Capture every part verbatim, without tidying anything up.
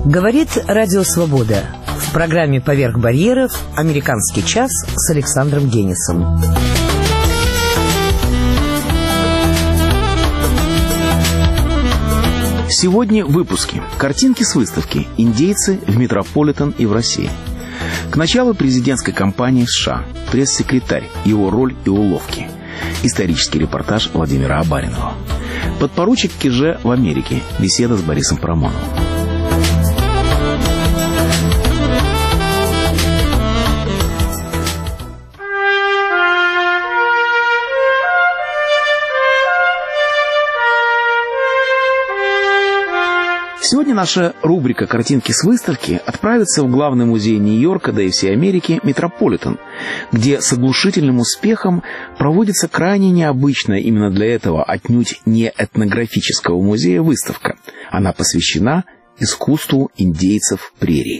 Говорит Радио Свобода. В программе «Поверх барьеров» «Американский час» с Александром Генисом. Сегодня в выпуске. Картинки с выставки «Индейцы в Метрополитен и в России». К началу президентской кампании в США. Пресс-секретарь, его роль и уловки. Исторический репортаж Владимира Абаринова. Подпоручик Киже в Америке. Беседа с Борисом Парамоновым. Сегодня наша рубрика «Картинки с выставки» отправится в главный музей Нью-Йорка, да и всей Америки, Метрополитен, где с оглушительным успехом проводится крайне необычная именно для этого отнюдь не этнографического музея выставка. Она посвящена искусству индейцев прерий.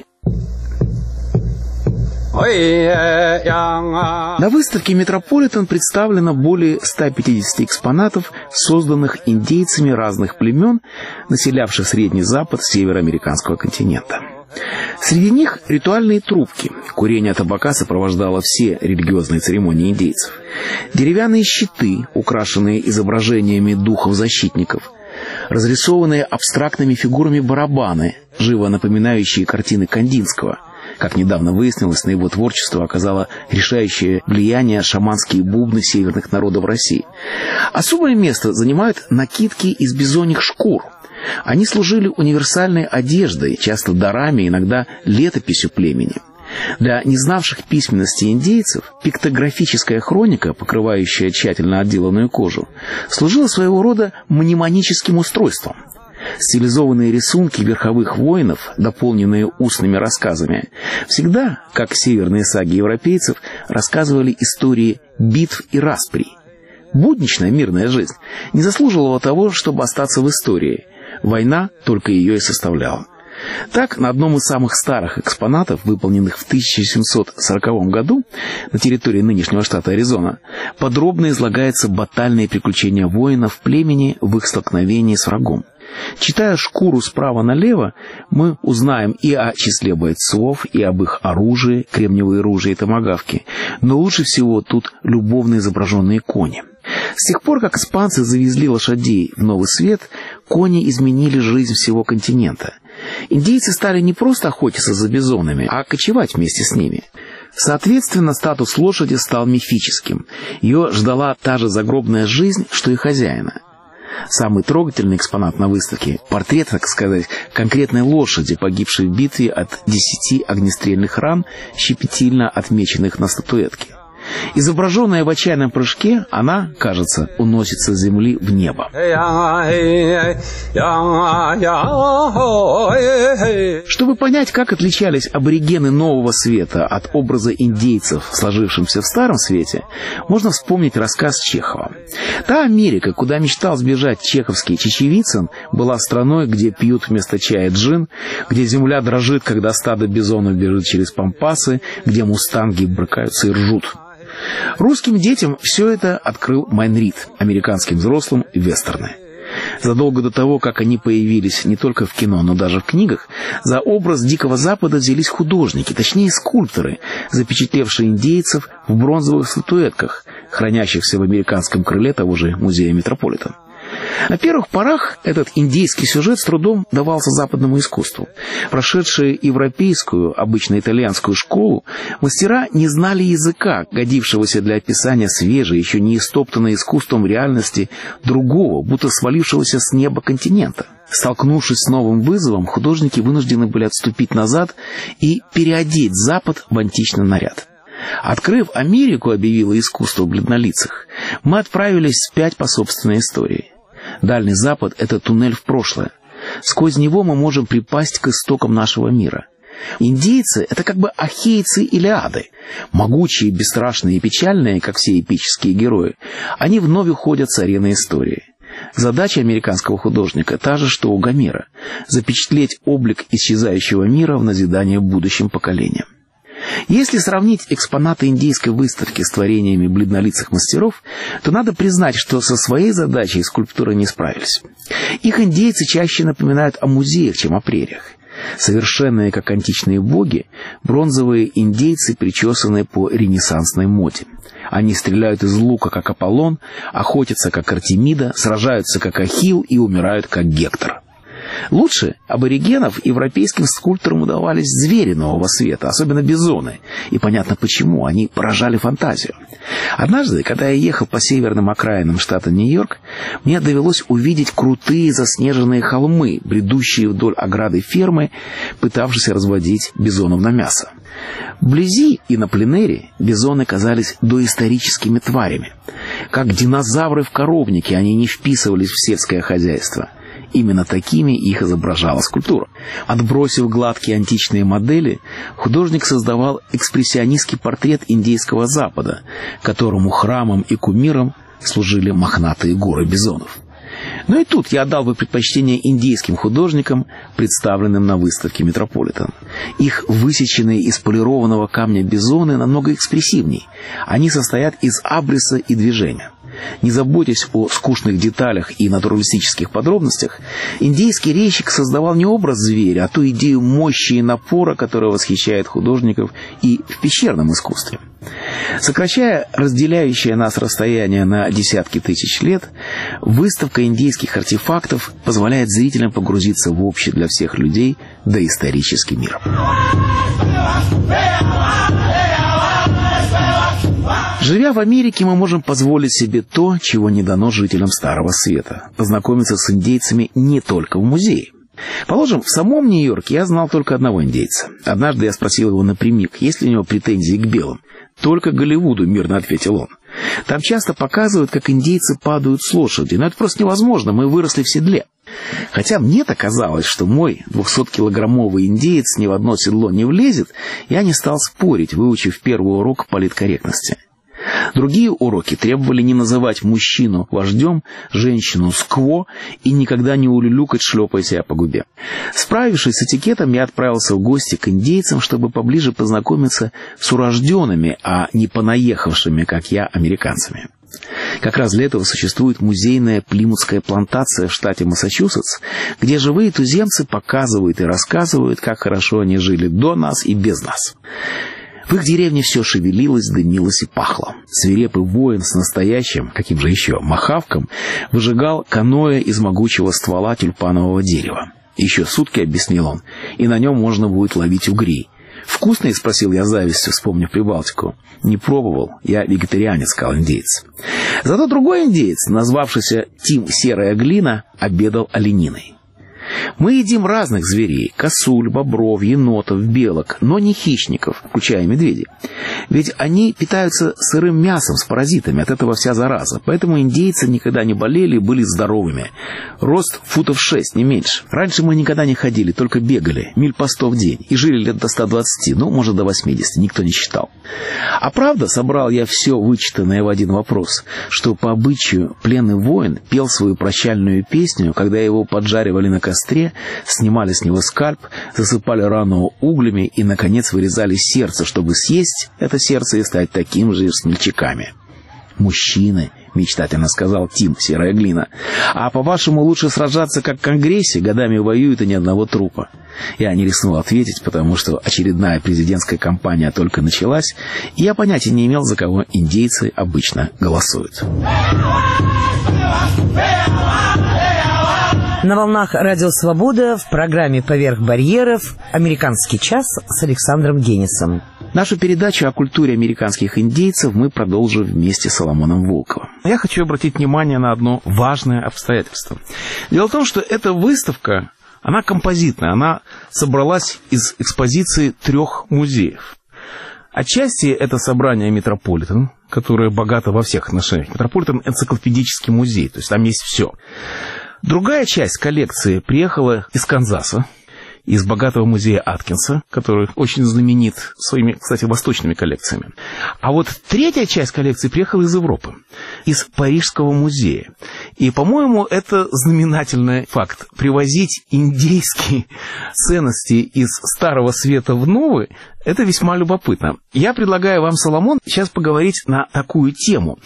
На выставке «Метрополитен» представлено более ста пятидесяти экспонатов, созданных индейцами разных племен, населявших Средний Запад североамериканского континента. Среди них ритуальные трубки. Курение табака сопровождало все религиозные церемонии индейцев. Деревянные щиты, украшенные изображениями духов-защитников. Разрисованные абстрактными фигурами барабаны, живо напоминающие картины Кандинского. Как недавно выяснилось, на его творчество оказало решающее влияние шаманские бубны северных народов России. Особое место занимают накидки из бизоньих шкур. Они служили универсальной одеждой, часто дарами, иногда летописью племени. Для незнавших письменности индейцев пиктографическая хроника, покрывающая тщательно отделанную кожу, служила своего рода мнемоническим устройством. Стилизованные рисунки верховых воинов, дополненные устными рассказами, всегда, как северные саги европейцев, рассказывали истории битв и расприй. Будничная мирная жизнь не заслуживала того, чтобы остаться в истории. Война только ее и составляла. Так, на одном из самых старых экспонатов, выполненных в тысяча семьсот сороковом году на территории нынешнего штата Аризона, подробно излагается батальные приключения воинов племени в их столкновении с врагом. Читая шкуру справа налево, мы узнаем и о числе бойцов, и об их оружии, кремниевые ружья и томагавки, но лучше всего тут любовно изображенные кони. С тех пор, как испанцы завезли лошадей в Новый Свет, кони изменили жизнь всего континента. Индейцы стали не просто охотиться за бизонами, а кочевать вместе с ними. Соответственно, статус лошади стал мифическим. Ее ждала та же загробная жизнь, что и хозяина. Самый трогательный экспонат на выставке – портрет, так сказать, конкретной лошади, погибшей в битве от десяти огнестрельных ран, щепетильно отмеченных на статуэтке. Изображенная в отчаянном прыжке, она, кажется, уносится с земли в небо. Чтобы понять, как отличались аборигены Нового Света от образа индейцев, сложившимся в Старом Свете, можно вспомнить рассказ Чехова. Та Америка, куда мечтал сбежать чеховский Чечевицын, была страной, где пьют вместо чая джин, где земля дрожит, когда стадо бизонов бежит через пампасы, где мустанги брыкаются и ржут. Русским детям все это открыл Майн Рид, американским взрослым вестерны. Задолго до того, как они появились не только в кино, но даже в книгах, за образ Дикого Запада взялись художники, точнее скульпторы, запечатлевшие индейцев в бронзовых статуэтках, хранящихся в американском крыле того же музея Метрополитен. На первых порах этот индейский сюжет с трудом давался западному искусству. Прошедшие европейскую, обычно итальянскую школу, мастера не знали языка, годившегося для описания свежей, еще не истоптанной искусством реальности другого, будто свалившегося с неба континента. Столкнувшись с новым вызовом, художники вынуждены были отступить назад и переодеть Запад в античный наряд. Открыв Америку, объявило искусство бледнолицых, мы отправились вспять по собственной истории. Дальний Запад – это туннель в прошлое. Сквозь него мы можем припасть к истокам нашего мира. Индейцы – это как бы ахейцы Илиады. Могучие, бесстрашные и печальные, как все эпические герои, они вновь уходят с арены истории. Задача американского художника та же, что у Гомера – запечатлеть облик исчезающего мира в назидание будущим поколениям. Если сравнить экспонаты индейской выставки с творениями бледнолицых мастеров, то надо признать, что со своей задачей скульптуры не справились. Их индейцы чаще напоминают о музеях, чем о прериях. Совершенные, как античные боги, бронзовые индейцы причесаны по ренессансной моде. Они стреляют из лука, как Аполлон, охотятся, как Артемида, сражаются, как Ахилл, и умирают, как Гектор. Лучше аборигенов европейским скульпторам удавались звери нового света, особенно бизоны. И понятно почему, они поражали фантазию. Однажды, когда я ехал по северным окраинам штата Нью-Йорк, мне довелось увидеть крутые заснеженные холмы, бредущие вдоль ограды фермы, пытавшиеся разводить бизонов на мясо. Вблизи и на пленэре бизоны казались доисторическими тварями. Как динозавры в коровнике, они не вписывались в сельское хозяйство. Именно такими их изображала скульптура. Отбросив гладкие античные модели, художник создавал экспрессионистский портрет индейского Запада, которому храмом и кумиром служили мохнатые горы бизонов. Но и тут я отдал бы предпочтение индейским художникам, представленным на выставке Метрополитен. Их высеченные из полированного камня бизоны намного экспрессивней. Они состоят из абриса и движения. Не заботясь о скучных деталях и натуралистических подробностях, индейский резчик создавал не образ зверя, а ту идею мощи и напора, которая восхищает художников и в пещерном искусстве. Сокращая разделяющее нас расстояние на десятки тысяч лет, выставка индейских артефактов позволяет зрителям погрузиться в общий для всех людей доисторический мир. Живя в Америке, мы можем позволить себе то, чего не дано жителям Старого Света – познакомиться с индейцами не только в музее. Положим, в самом Нью-Йорке я знал только одного индейца. Однажды я спросил его напрямик, есть ли у него претензии к белым. «Только Голливуду», — мирно ответил он. «Там часто показывают, как индейцы падают с лошади, но это просто невозможно, мы выросли в седле». Хотя мне-то казалось, что мой двухсоткилограммовый индеец ни в одно седло не влезет, я не стал спорить, выучив первый урок политкорректности. Другие уроки требовали не называть мужчину вождем, женщину скво и никогда не улюлюкать, шлепая себя по губе. Справившись с этикетом, я отправился в гости к индейцам, чтобы поближе познакомиться с урожденными, а не понаехавшими, как я, американцами. Как раз для этого существует музейная плимутская плантация в штате Массачусетс, где живые туземцы показывают и рассказывают, как хорошо они жили до нас и без нас. В их деревне все шевелилось, дымилось и пахло. Свирепый воин с настоящим, каким же еще, махавком, выжигал каноэ из могучего ствола тюльпанового дерева. Еще сутки, объяснил он, и на нем можно будет ловить угрей. «Вкусные?» — спросил я завистью, вспомнив Прибалтику. «Не пробовал. Я вегетарианец», — сказал индеец. Зато другой индеец, назвавшийся Тим Серая Глина, обедал олениной. Мы едим разных зверей – косуль, бобров, енотов, белок, но не хищников, включая медведей. Ведь они питаются сырым мясом с паразитами, от этого вся зараза. Поэтому индейцы никогда не болели и были здоровыми. Рост футов шесть, не меньше. Раньше мы никогда не ходили, только бегали, миль по сто в день. И жили лет до ста двадцати, ну, может, до восьмидесяти, никто не считал. А правда, собрал я все вычитанное в один вопрос, что по обычаю пленный воин пел свою прощальную песню, когда его поджаривали на костре, снимали с него скальп, засыпали рану углями и, наконец, вырезали сердце, чтобы съесть это сердце и стать таким же смельчаками. «Мужчины», — мечтательно сказал Тим Серая Глина. «А по-вашему, лучше сражаться, как в Конгрессе, годами воюют и ни одного трупа?» Я не рискнул ответить, потому что очередная президентская кампания только началась, и я понятия не имел, за кого индейцы обычно голосуют. На волнах Радио Свобода в программе «Поверх барьеров» «Американский час» с Александром Генисом. Нашу передачу о культуре американских индейцев мы продолжим вместе с Соломоном Волковым. Я хочу обратить внимание на одно важное обстоятельство. Дело в том, что эта выставка, она композитная, она собралась из экспозиции трех музеев. Отчасти это собрание Метрополитен, которое богато во всех отношениях. Метрополитен — энциклопедический музей, то есть там есть все. Другая часть коллекции приехала из Канзаса, из богатого музея Аткинса, который очень знаменит своими, кстати, восточными коллекциями. А вот третья часть коллекции приехала из Европы, из Парижского музея. И, по-моему, это знаменательный факт. Привозить индейские ценности из Старого Света в Новый – это весьма любопытно. Я предлагаю вам, Соломон, сейчас поговорить на такую тему.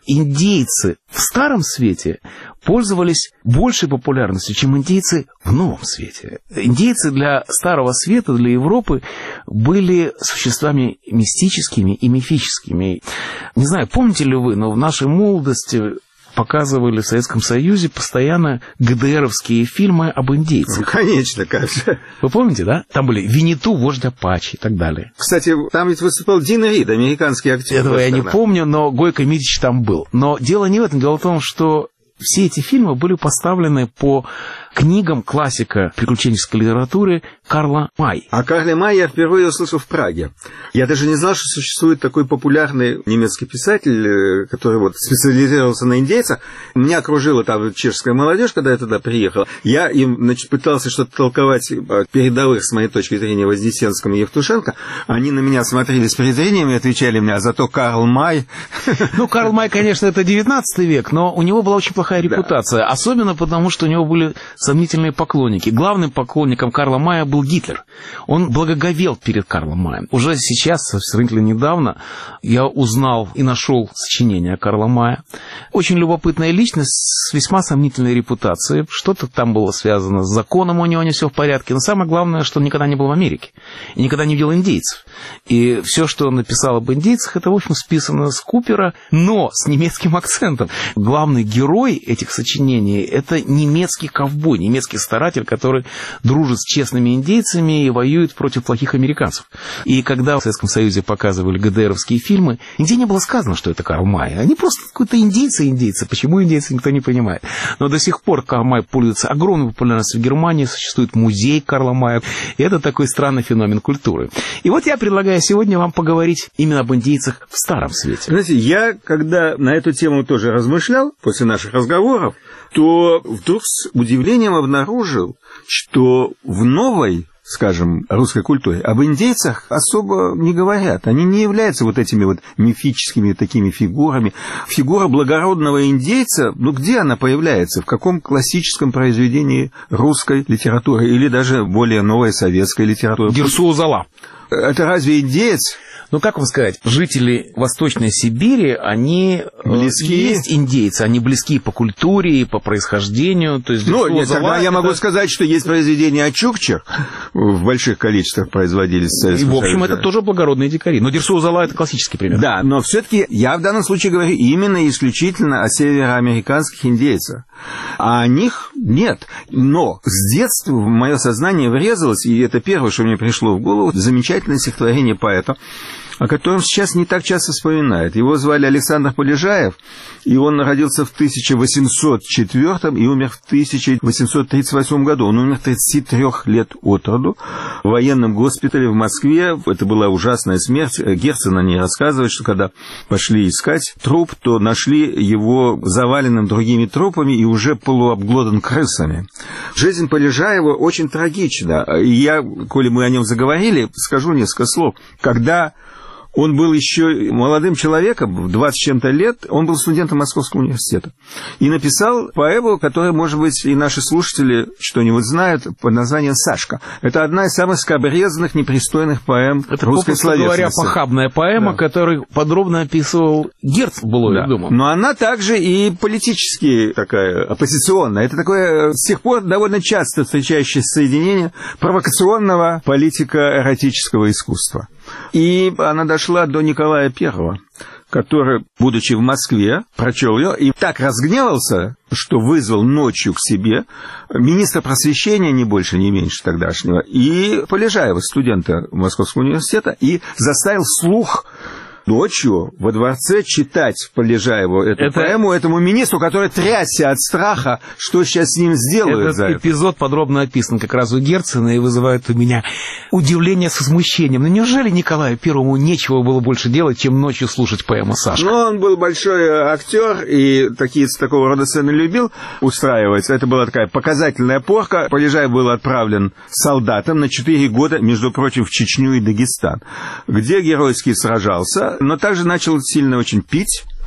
индейцы в Старом Свете пользовались большей популярностью, чем индейцы в Новом Свете. Индейцы для Старого Света, для Европы были существами мистическими и мифическими. Не знаю, помните ли вы, но в нашей молодости показывали в Советском Союзе постоянно ГДРовские фильмы об индейцах. Ну, конечно, как же. Вы помните, да? Там были Винниту, вождь Апачи и так далее. Кстати, там ведь выступал Дин Рид, американский актер. Этого я не помню, но Гойко Митич там был. Но дело не в этом. Дело в том, что все эти фильмы были поставлены по книгам классика приключенческой литературы Карла Май. О Карле Май я впервые услышал в Праге. Я даже не знал, что существует такой популярный немецкий писатель, который вот специализировался на индейцах. Меня окружила там чешская молодежь, когда я туда приехал. Я им, значит, пытался что-то толковать о передовых, с моей точки зрения, Вознесенском и Евтушенко. Они на меня смотрели с презрением и отвечали мне, а зато Карл Май... Ну, Карл Май, конечно, это девятнадцатый век, но у него была очень плохая репутация. Да. Особенно потому, что у него были сомнительные поклонники. Главным поклонником Карла Мая был Гитлер. Он благоговел перед Карлом Маем. Уже сейчас, сравнительно недавно, я узнал и нашел сочинение Карла Мая. Очень любопытная личность с весьма сомнительной репутацией. Что-то там было связано с законом, у него не все в порядке. Но самое главное, что он никогда не был в Америке. И никогда не видел индейцев. И все, что он написал об индейцах, это, в общем, списано с Купера, но с немецким акцентом. Главный герой этих сочинений – это немецкий ковбой, немецкий старатель, который дружит с честными индейцами и воюет против плохих американцев. И когда в Советском Союзе показывали ГДРовские фильмы, нигде не было сказано, что это Карл Май. Они просто какие-то индейцы-индейцы. Почему индейцы, никто не понимает. Но до сих пор Карл Май пользуется огромной популярностью в Германии, существует музей Карла Мая. И это такой странный феномен культуры. И вот я предлагаю сегодня вам поговорить именно об индейцах в Старом Свете. Знаете, я, когда на эту тему тоже размышлял, после наших разговоров, то вдруг с удивлением обнаружил, что в новой, скажем, русской культуре об индейцах особо не говорят. Они не являются вот этими вот мифическими такими фигурами. Фигура благородного индейца, ну где она появляется? В каком классическом произведении русской литературы или даже более новой советской литературы? Дерсу-Узала. Это разве индеец? Ну, как вам сказать, жители Восточной Сибири, они близки. Есть индейцы, они близки по культуре и по происхождению. То есть, ну, нет, тогда я это... могу сказать, что есть произведения о чукчах, в больших количествах производились в Советском Союзе. И, в общем, Союзе. Это тоже благородные дикари. Но Дерсу-Узала – это классический пример. Да, но все-таки я в данном случае говорю именно исключительно о североамериканских индейцах. А о них нет. Но с детства в мое сознание врезалось, и это первое, что мне пришло в голову, замечательное стихотворение поэта, о котором сейчас не так часто вспоминают. Его звали Александр Полежаев, и он родился в тысяча восемьсот четвёртом и умер в тысяча восемьсот тридцать восьмом году. Он умер тридцати трёх лет от роду в военном госпитале в Москве. Это была ужасная смерть. Герцен о ней рассказывает, что когда пошли искать труп, то нашли его заваленным другими трупами и уже полуобглодан крысами. Жизнь Полежаева очень трагична. И я, коли мы о нем заговорили, скажу несколько слов. Когда он был еще молодым человеком, в двадцать с чем-то лет, он был студентом Московского университета. И написал поэму, которую, может быть, и наши слушатели что-нибудь знают, под названием «Сашка». Это одна из самых скабрезных, непристойных поэм это, русской словесности. Это, говоря, похабная поэма, да. Которую подробно описывал Герцен, было, да. я думаю. Но она также и политически такая, оппозиционная. Это такое с тех пор довольно часто встречающееся соединение провокационного политико-эротического искусства. И она дошла до Николая Первого, который, будучи в Москве, прочел ее и так разгневался, что вызвал ночью к себе министра просвещения, не больше, не меньше тогдашнего, и Полежаева, студента Московского университета, и заставил вслух ночью во дворце читать Полежаеву эту это... поэму этому министру, который трясся от страха, что сейчас с ним сделают. Этот за эпизод это. Подробно описан как раз у Герцена и вызывает у меня удивление с возмущением. Но неужели Николаю Первому нечего было больше делать, чем ночью слушать поэму Сашка? Ну, он был большой актер и такие, такого рода сцены любил устраивать. Это была такая показательная порка. Полежаев был отправлен солдатом на четыре года, между прочим, в Чечню и Дагестан, где геройски сражался, но также начал сильно очень пить.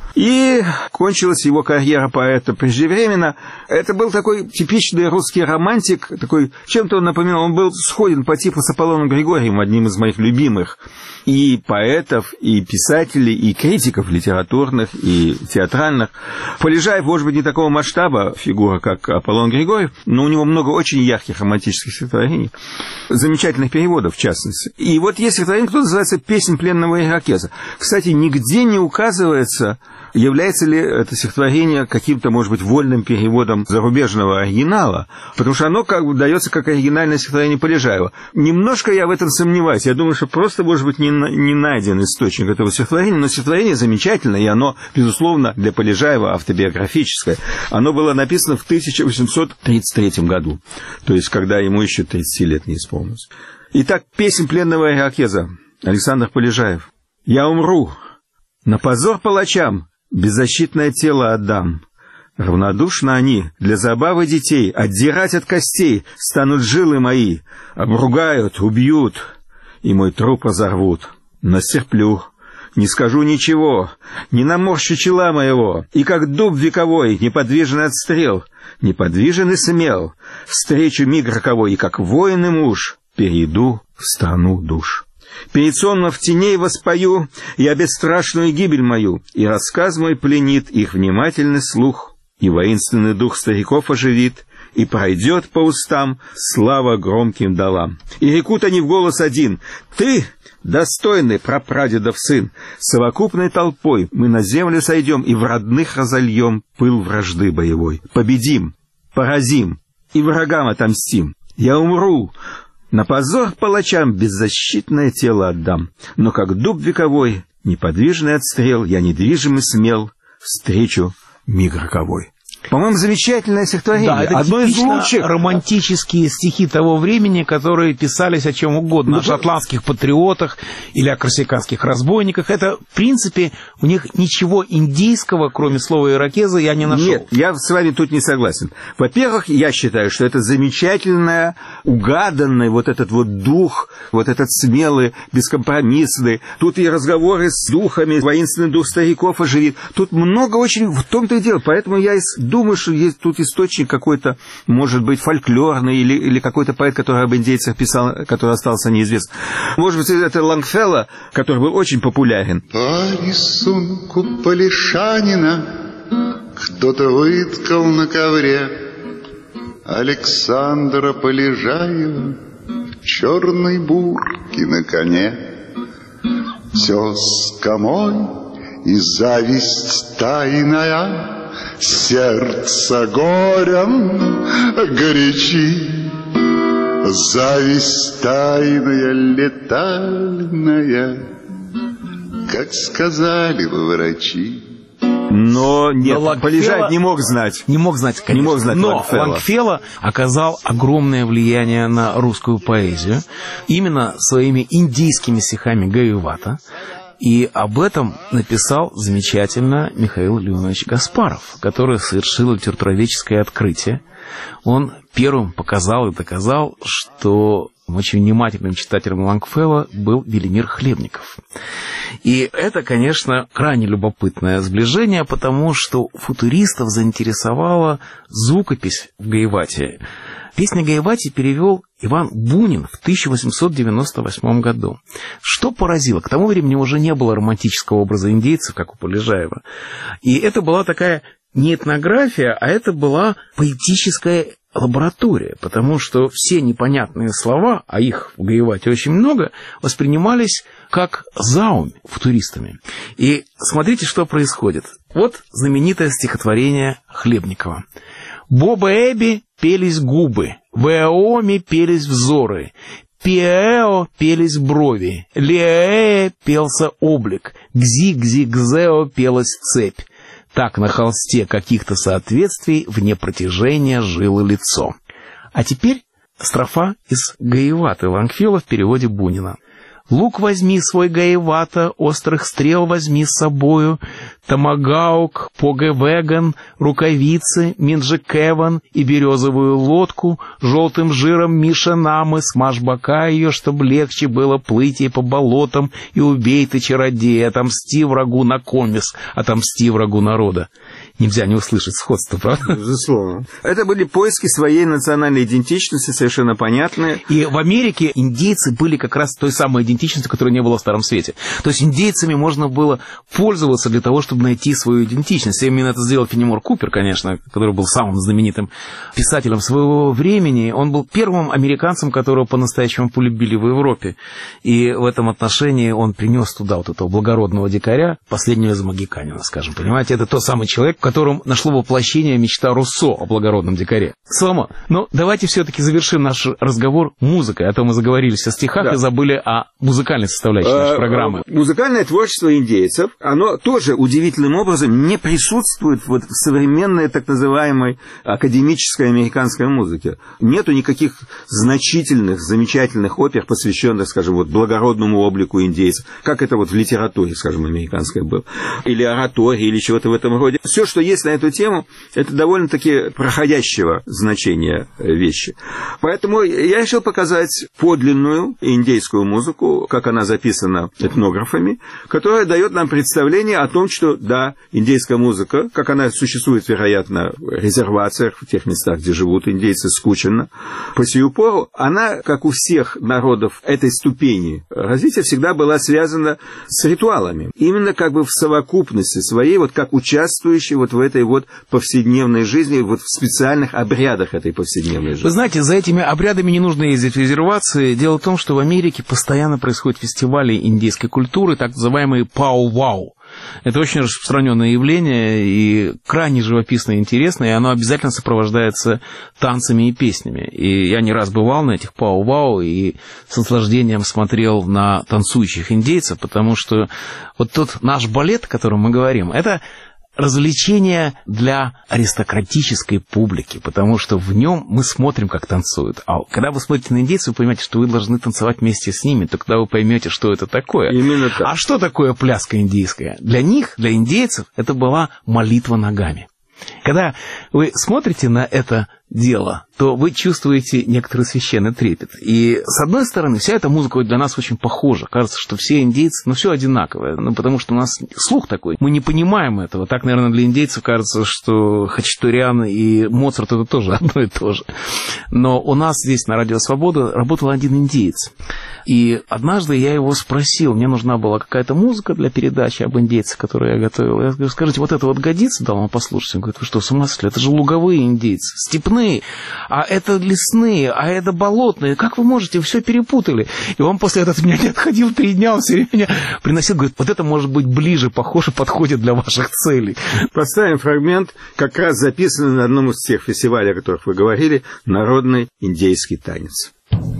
И кончилась его карьера поэта преждевременно. Это был такой типичный русский романтик, такой, чем-то он напоминал, он был сходен по типу с Аполлоном Григорьевым, одним из моих любимых и поэтов, и писателей, и критиков литературных, и театральных. Полежаев, может быть, не такого масштаба фигура, как Аполлон Григорьев, но у него много очень ярких романтических стихотворений, замечательных переводов, в частности. И вот есть стихотворение, которое называется «Песнь пленного ирокеза». Кстати, нигде не указывается, является ли это стихотворение каким-то, может быть, вольным переводом зарубежного оригинала, потому что оно как бы дается как оригинальное стихотворение Полежаева. Немножко я в этом сомневаюсь. Я думаю, что просто, может быть, не, не найден источник этого стихотворения, но стихотворение замечательное, и оно, безусловно, для Полежаева автобиографическое. Оно было написано в тысяча восемьсот тридцать третьем году, то есть когда ему еще тридцать лет не исполнилось. Итак, «Песнь пленного ирокеза», Александр Полежаев. «Я умру, на позор палачам беззащитное тело отдам. Равнодушно они для забавы детей отдирать от костей станут жилы мои, обругают, убьют, и мой труп разорвут. Но стерплю, не скажу ничего, не наморщу чела моего, и как дуб вековой, неподвижен от стрел, неподвижен и смел, встречу миг роковой, и как воин и муж перейду в страну душ. Перед сонмом в теней воспою я бесстрашную гибель мою, и рассказ мой пленит их внимательный слух, и воинственный дух стариков оживит, и пройдет по устам слава громким долам. И рекут они в голос один: «Ты, достойный прапрадедов сын, совокупной толпой мы на землю сойдем и в родных разольем пыл вражды боевой. Победим, поразим и врагам отомстим. Я умру, на позор палачам беззащитное тело отдам, но как дуб вековой, неподвижный от стрел, я недвижим и смел встречу миг роковой». По-моему, замечательное стихотворение. Да, это одно из лучших романтические стихи того времени, которые писались о чем угодно, ну, о шотландских патриотах или о корсиканских разбойниках. Это, в принципе, у них ничего индийского, кроме слова ирокеза, я не нашел. Нет, я с вами тут не согласен. Во-первых, я считаю, что это замечательное, угаданный вот этот вот дух, вот этот смелый, бескомпромиссный. Тут и разговоры с духами, воинственный дух стариков оживит. Тут много очень, в том-то и дело. Поэтому я и думаю, что есть тут источник какой-то, может быть, фольклорный, или, или какой-то поэт, который об индейцах писал, который остался неизвестным. Может быть, это Лонгфелло, который был очень популярен. По рисунку Полишанина кто-то выткал на ковре Александра Полежаева в черной бурке на коне. Тезка мой и зависть тайная сердце горем горячи, зависть тайная летальная, как сказали бы врачи. Но нет, но Полежаев не мог знать. Не мог знать, конечно. Не мог знать Но Лонгфелло. Лонгфелло оказал огромное влияние на русскую поэзию именно своими индийскими стихами Гаевата. И об этом написал замечательно Михаил Леонович Гаспаров, который совершил литературоведческое открытие. Он первым показал и доказал, что очень внимательным читателем Лонгфелло был Велимир Хлебников. И это, конечно, крайне любопытное сближение, потому что футуристов заинтересовала звукопись в Гаевате. Песню Гаевати перевел Иван Бунин в тысяча восемьсот девяносто восьмом году. Что поразило? К тому времени уже не было романтического образа индейцев, как у Полежаева. И это была такая не этнография, а это была поэтическая лаборатория, потому что все непонятные слова, а их в Гаевате очень много, воспринимались как заумь футуристами. И смотрите, что происходит. Вот знаменитое стихотворение Хлебникова. «Боба Эби пелись губы, в Эоме пелись взоры, Пиэо пелись брови, Леэ пелся облик, Гзи-гзи-гзео пелась цепь. Так на холсте каких-то соответствий вне протяжения жило лицо». А теперь строфа из Гаеваты Лонгфелло в переводе Бунина. Лук возьми свой гаевато, острых стрел возьми с собою, томагаук, поге-веган, рукавицы, минджи-кеван и березовую лодку, желтым жиром Миша намы, смажь бока ее, чтоб легче было плыть ей по болотам, и убей ты чародея, отомсти врагу на комис, отомсти врагу народа. Нельзя не услышать сходство, правда? Безусловно. Это были поиски своей национальной идентичности, совершенно понятные. И в Америке индейцы были как раз той самой идентичностью, которой не было в Старом Свете. То есть индейцами можно было пользоваться для того, чтобы найти свою идентичность. И именно это сделал Фенимор Купер, конечно, который был самым знаменитым писателем своего времени. Он был первым американцем, которого по-настоящему полюбили в Европе. И в этом отношении он принес туда вот этого благородного дикаря, последнего из магиканина, скажем. Понимаете, это тот самый человек, в котором нашло воплощение мечта Руссо о благородном дикаре. Солома, ну давайте все-таки завершим наш разговор музыкой, а то мы заговорились о стихах да. и забыли о музыкальной составляющей нашей программы. Музыкальное творчество индейцев, оно тоже удивительным образом не присутствует вот в современной так называемой академической американской музыке. Нету никаких значительных, замечательных опер, посвященных, скажем, вот благородному облику индейцев, как это вот в литературе, скажем, американской было, или оратории, или чего-то в этом роде. Все, что есть на эту тему, это довольно-таки проходящего значения вещи. Поэтому я решил показать подлинную индейскую музыку, как она записана этнографами, которая дает нам представление о том, что, да, индейская музыка, как она существует, вероятно, в резервациях, в тех местах, где живут индейцы, скученно, по сию пору, она, как у всех народов этой ступени развития, всегда была связана с ритуалами. Именно как бы в совокупности своей, вот как участвующей вот в этой вот повседневной жизни, вот в специальных обрядах этой повседневной жизни. Вы знаете, за этими обрядами не нужно ездить в резервации. Дело в том, что в Америке постоянно происходят фестивали индейской культуры, так называемые пау-вау. Это очень распространенное явление и крайне живописное и интересное, и оно обязательно сопровождается танцами и песнями. И я не раз бывал на этих пау-вау и с наслаждением смотрел на танцующих индейцев, потому что вот тот наш балет, о котором мы говорим, это развлечение для аристократической публики, потому что в нем мы смотрим, как танцуют. А когда вы смотрите на индейцев, вы понимаете, что вы должны танцевать вместе с ними, то тогда вы поймете, что это такое. Именно так. А что такое пляска индейская? Для них, для индейцев, это была молитва ногами. Когда вы смотрите на это дело, то вы чувствуете некоторый священный трепет. И, с одной стороны, вся эта музыка для нас очень похожа. Кажется, что все индейцы, ну, все одинаковое. Ну, потому что у нас слух такой. Мы не понимаем этого. Так, наверное, для индейцев кажется, что Хачатурян и Моцарт — это тоже одно и то же. Но у нас здесь, на Радио Свобода, работал один индеец. И однажды я его спросил, мне нужна была какая-то музыка для передачи об индейцах, которую я готовил. Я говорю, скажите, вот это вот годится? Дал он послушать. Он говорит, вы что, с ума сошли? Это же луговые индейцы, степные, а это лесные, а это болотные. Как вы можете? Вы все перепутали. И он после этого от меня не отходил три дня, он все время меня приносил, говорит, вот это может быть ближе, похоже, подходит для ваших целей. Поставим фрагмент, как раз записанный на одном из тех фестивалей, о которых вы говорили, народный индейский танец.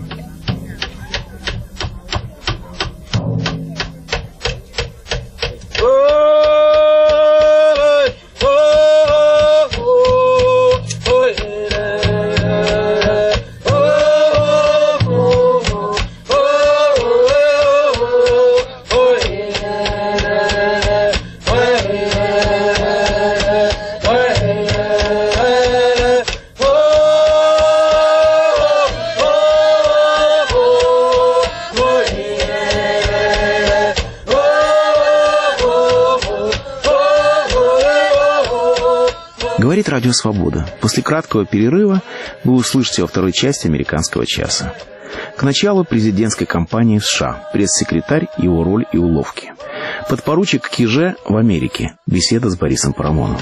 Говорит Радио Свобода. После краткого перерыва вы услышите во второй части «Американского часа». К началу президентской кампании в США. Пресс-секретарь, его роль и уловки. Подпоручик Киже в Америке. Беседа с Борисом Парамоновым.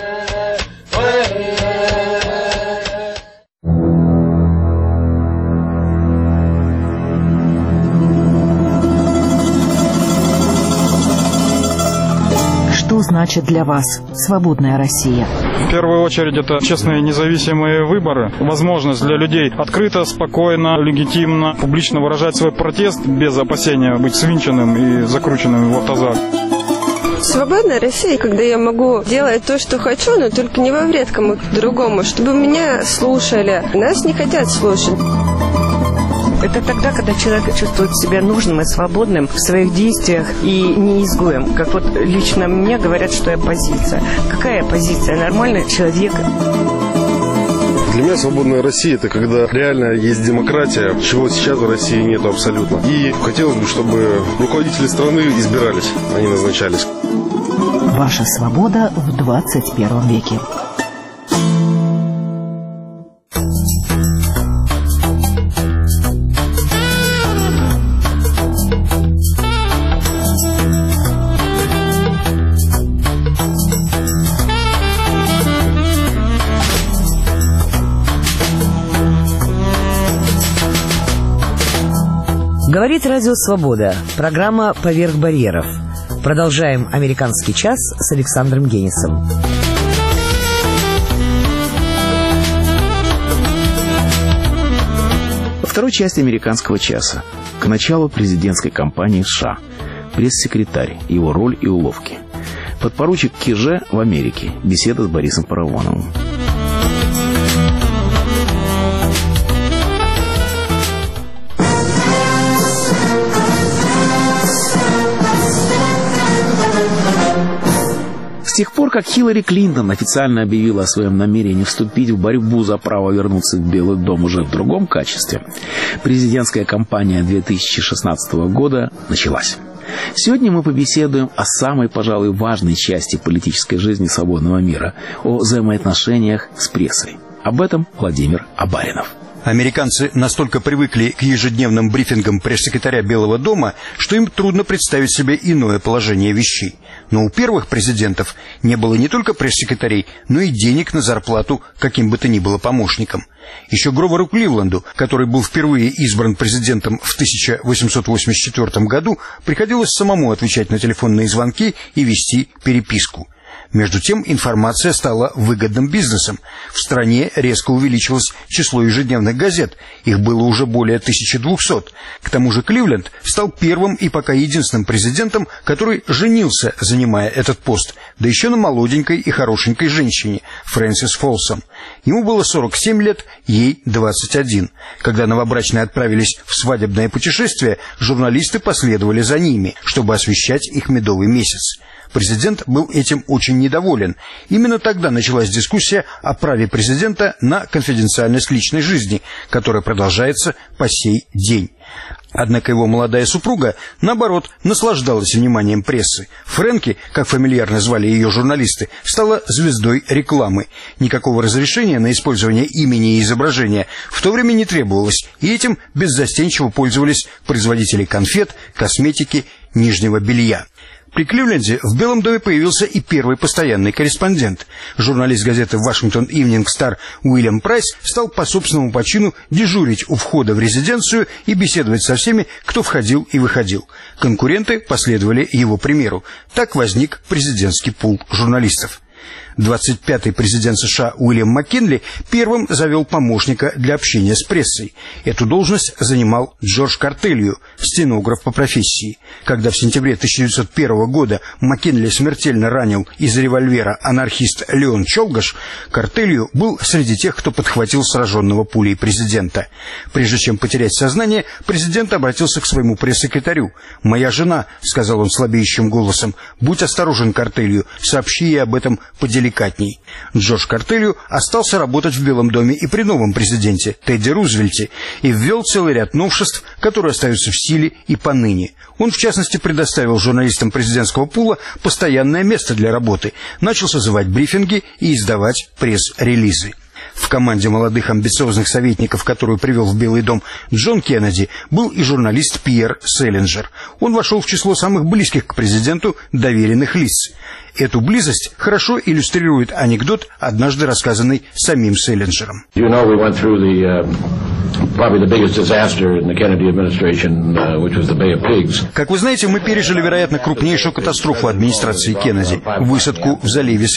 Что значит для вас свободная Россия? В первую очередь, это честные независимые выборы, возможность для людей открыто, спокойно, легитимно, публично выражать свой протест без опасения быть свинченным и закрученным в автозак. Свободная Россия, когда я могу делать то, что хочу, но только не во вред кому-то другому, чтобы меня слушали. Нас не хотят слушать. Это тогда, когда человек чувствует себя нужным и свободным в своих действиях и не изгоем. Как вот лично мне говорят, что я оппозиция. Какая оппозиция? Нормальный человек. Для меня свободная Россия – это когда реально есть демократия, чего сейчас в России нет абсолютно. И хотелось бы, чтобы руководители страны избирались, а не назначались. Ваша свобода в двадцать первом веке. Говорит Радио Свобода. Программа «Поверх барьеров». Продолжаем «Американский час» с Александром Генисом. Во второй части «Американского часа» к началу президентской кампании в США. Пресс-секретарь, его роль и уловки. Подпоручик Киже в Америке. Беседа с Борисом Паравоновым. С тех пор, как Хиллари Клинтон официально объявила о своем намерении вступить в борьбу за право вернуться в Белый дом уже в другом качестве, президентская кампания две тысячи шестнадцатого года началась. Сегодня мы побеседуем о самой, пожалуй, важной части политической жизни свободного мира, о взаимоотношениях с прессой. Об этом Владимир Абаринов. Американцы настолько привыкли к ежедневным брифингам пресс-секретаря Белого дома, что им трудно представить себе иное положение вещей. Но у первых президентов не было не только пресс-секретарей, но и денег на зарплату каким бы то ни было помощникам. Еще Гроверу Кливленду, который был впервые избран президентом в тысяча восемьсот восемьдесят четвёртом году, приходилось самому отвечать на телефонные звонки и вести переписку. Между тем, информация стала выгодным бизнесом. В стране резко увеличилось число ежедневных газет. Их было уже более тысячи двухсот. К тому же Кливленд стал первым и пока единственным президентом, который женился, занимая этот пост, да еще на молоденькой и хорошенькой женщине, Фрэнсис Фолсом. Ему было сорок семь лет, ей двадцать один. Когда новобрачные отправились в свадебное путешествие, журналисты последовали за ними, чтобы освещать их медовый месяц. Президент был этим очень недоволен. Именно тогда началась дискуссия о праве президента на конфиденциальность личной жизни, которая продолжается по сей день. Однако его молодая супруга, наоборот, наслаждалась вниманием прессы. Фрэнки, как фамильярно звали ее журналисты, стала звездой рекламы. Никакого разрешения на использование имени и изображения в то время не требовалось, и этим беззастенчиво пользовались производители конфет, косметики, нижнего белья. При Кливленде в Белом доме появился и первый постоянный корреспондент. Журналист газеты «Вашингтон Ивнинг Стар» Уильям Прайс стал по собственному почину дежурить у входа в резиденцию и беседовать со всеми, кто входил и выходил. Конкуренты последовали его примеру. Так возник президентский пул журналистов. двадцать пятый президент США Уильям Маккинли первым завел помощника для общения с прессой. Эту должность занимал Джордж Картелью, стенограф по профессии. Когда в сентябре тысяча девятьсот первого года Маккинли смертельно ранил из револьвера анархист Леон Чолгаш, Картелью был среди тех, кто подхватил сраженного пулей президента. Прежде чем потерять сознание, президент обратился к своему пресс-секретарю. «Моя жена», — сказал он слабеющим голосом, — «будь осторожен, Картелью, сообщи ей об этом поделикатней». Джордж Картелью остался работать в Белом доме и при новом президенте Тедди Рузвельте и ввел целый ряд новшеств, которые остаются в силе и поныне. Он, в частности, предоставил журналистам президентского пула постоянное место для работы, начал созывать брифинги и издавать пресс-релизы. В команде молодых амбициозных советников, которую привел в Белый дом Джон Кеннеди, был и журналист Пьер Селлинджер. Он вошел в число самых близких к президенту доверенных лиц. Эту близость хорошо иллюстрирует анекдот, однажды рассказанный самим Селлинджером. You know, we went through the, uh, probably the biggest disaster in the Kennedy administration, uh, which was the Bay of Pigs. Как вы знаете, мы пережили, вероятно, крупнейшую катастрофу администрации Кеннеди – высадку в заливе свиней.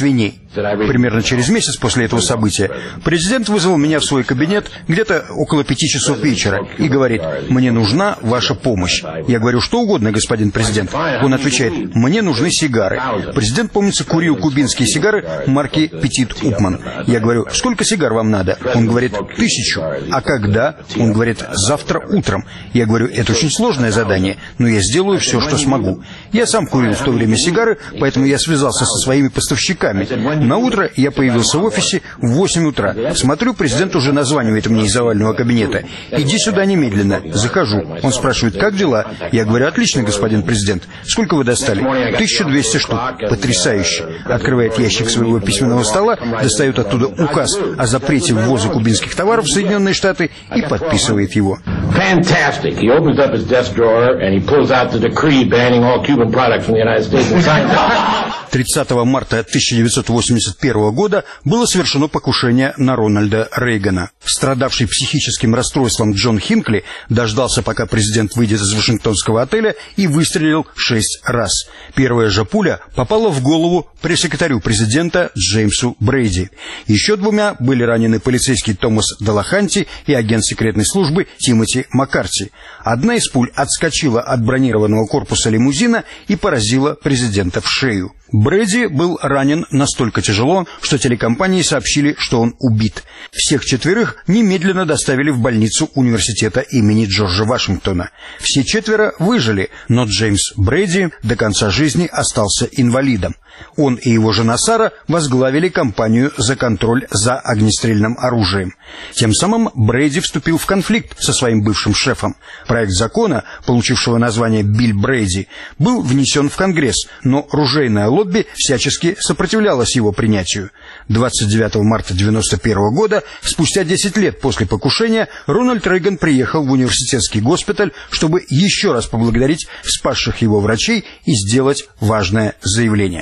Примерно через месяц после этого события президент вызвал меня в свой кабинет где-то около пяти часов вечера и говорит: «Мне нужна ваша помощь». Я говорю: «Что угодно, господин президент». Он отвечает: «Мне нужны сигары». Президент, помнится, курил кубинские сигары марки «Петит Упман». Я говорю: «Сколько сигар вам надо?» Он говорит: «Тысячу». «А когда?» Он говорит: «Завтра утром». Я говорю: «Это очень сложное задание, но я сделаю все, что смогу». Я сам курил в то время сигары, поэтому я связался со своими поставщиками. На утро я появился в офисе в восемь утра. Смотрю, президент уже названивает мне из овального кабинета: «Иди сюда немедленно». Захожу. Он спрашивает: «Как дела?» Я говорю: «Отлично, господин президент». «Сколько вы достали?» тысяча двести штук». «Потрясающе». Открывает ящик своего письменного стола, достает оттуда указ о запрете ввоза кубинских товаров в Соединенные Штаты и подписывает его. Fantastic. He opens up his desk drawer and he pulls out the decree banning all Cuban products from the United States and signs it. тридцатого марта тысяча девятьсот восемьдесят первого года было совершено покушение на Рональда Рейгана. Страдавший психическим расстройством Джон Хинкли дождался, пока президент выйдет из Вашингтонского отеля, и выстрелил шесть раз. Первая же пуля попала в голову пресс-секретарю президента Джеймсу Брейди. Еще двумя были ранены полицейский Томас Делаханти и агент секретной службы Тимоти Маккарти. Одна из пуль отскочила от бронированного корпуса лимузина и поразила президента в шею. Брейди был ранен настолько тяжело, что телекомпании сообщили, что он убит. Всех четверых немедленно доставили в больницу университета имени Джорджа Вашингтона. Все четверо выжили, но Джеймс Брейди до конца жизни остался инвалидом. Он и его жена Сара возглавили кампанию за контроль за огнестрельным оружием. Тем самым Брейди вступил в конфликт со своим бывшим шефом. Проект закона, получившего название «Билл Брейди», был внесен в Конгресс, но ружейное лобби всячески сопротивлялось его принятию. двадцать девятого марта девяносто первого года, спустя десять лет после покушения, Рональд Рейган приехал в университетский госпиталь, чтобы еще раз поблагодарить спасших его врачей и сделать важное заявление.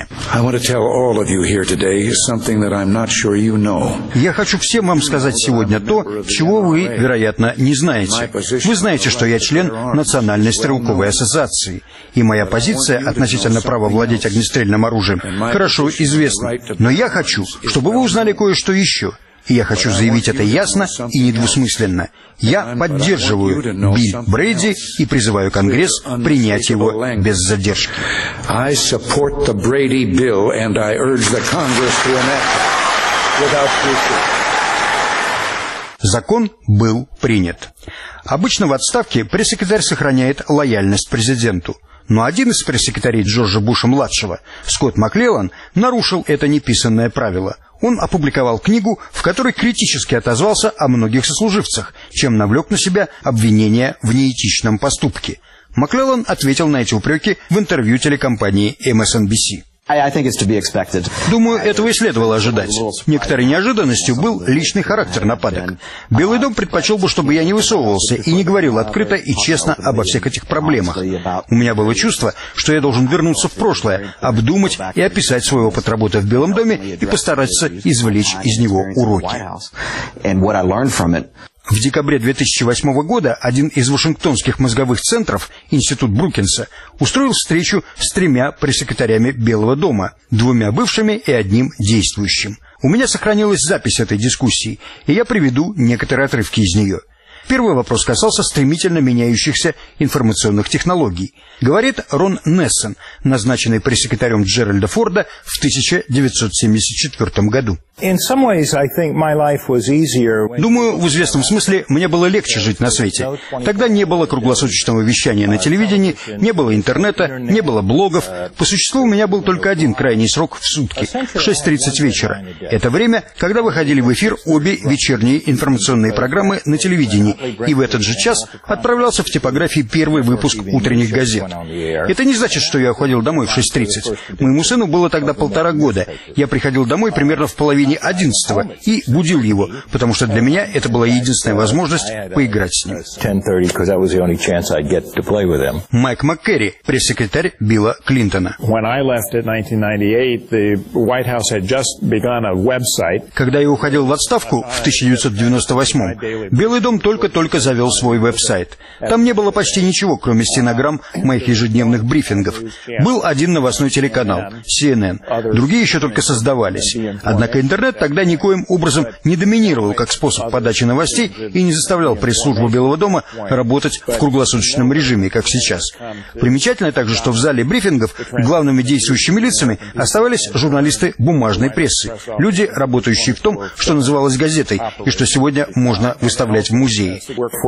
Я хочу всем вам сказать сегодня то, чего вы, вероятно, не знаете. Вы знаете, что я член Национальной стрелковой ассоциации, и моя позиция относительно права владеть огнестрельным оружием хорошо известна. Но я хочу, чтобы вы узнали кое-что еще. И я хочу заявить это ясно и недвусмысленно. Я поддерживаю Билл Брейди и призываю Конгресс принять его без задержки. Закон был принят. Обычно в отставке пресс-секретарь сохраняет лояльность президенту. Но один из пресс-секретарей Джорджа Буша-младшего, Скотт Маклеллан, нарушил это неписанное правило. Он опубликовал книгу, в которой критически отозвался о многих сослуживцах, чем навлек на себя обвинения в неэтичном поступке. Маклеллан ответил на эти упреки в интервью телекомпании эм эс эн би си. Думаю, этого и следовало ожидать. Некоторой неожиданностью был личный характер нападок. Белый дом предпочел бы, чтобы я не высовывался и не говорил открыто и честно обо всех этих проблемах. У меня было чувство, что я должен вернуться в прошлое, обдумать и описать свой опыт работы в Белом доме и постараться извлечь из него уроки. В декабре две тысячи восьмого года один из вашингтонских мозговых центров, Институт Брукинса, устроил встречу с тремя пресс-секретарями Белого дома, двумя бывшими и одним действующим. У меня сохранилась запись этой дискуссии, и я приведу некоторые отрывки из нее. Первый вопрос касался стремительно меняющихся информационных технологий. Говорит Рон Нессон, назначенный пресс-секретарем Джеральда Форда в тысяча девятьсот семьдесят четвёртом году. Думаю, в известном смысле мне было легче жить на свете. Тогда не было круглосуточного вещания на телевидении, не было интернета, не было блогов. По существу у меня был только один крайний срок в сутки – шесть тридцать вечера. Это время, когда выходили в эфир обе вечерние информационные программы на телевидении, и в этот же час отправлялся в типографии первый выпуск утренних газет. Это не значит, что я уходил домой в шесть тридцать. Моему сыну было тогда полтора года. Я приходил домой примерно в половине одиннадцатого и будил его, потому что для меня это была единственная возможность поиграть с ним. Майк МакКерри, пресс-секретарь Билла Клинтона. Когда я уходил в отставку в тысяча девятьсот девяносто восьмом, Белый дом только только-только завел свой веб-сайт. Там не было почти ничего, кроме стенограмм моих ежедневных брифингов. Был один новостной телеканал, си эн эн. Другие еще только создавались. Однако интернет тогда никоим образом не доминировал как способ подачи новостей и не заставлял пресс-службу Белого дома работать в круглосуточном режиме, как сейчас. Примечательно также, что в зале брифингов главными действующими лицами оставались журналисты бумажной прессы, люди, работающие в том, что называлось газетой, и что сегодня можно выставлять в музее.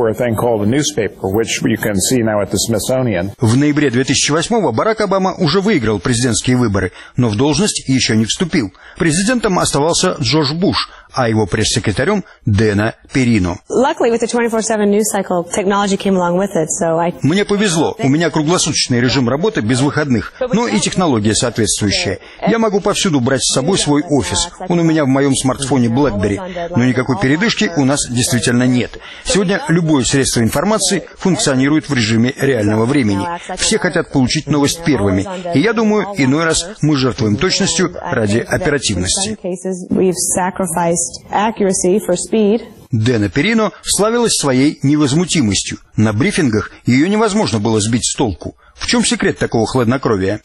В ноябре две тысячи восьмого Барак Обама уже выиграл президентские выборы, но в должность еще не вступил. Президентом оставался Джордж Буш, а его пресс-секретарем Дэна Перино. Мне повезло, у меня круглосуточный режим работы без выходных, но и технология соответствующая. Я могу повсюду брать с собой свой офис. Он у меня в моем смартфоне BlackBerry, но никакой передышки у нас действительно нет. Сегодня любое средство информации функционирует в режиме реального времени. Все хотят получить новость первыми, и я думаю, иной раз мы жертвуем точностью ради оперативности. Дэна Перино славилась своей невозмутимостью. На брифингах ее невозможно было сбить с толку. В чем секрет такого хладнокровия?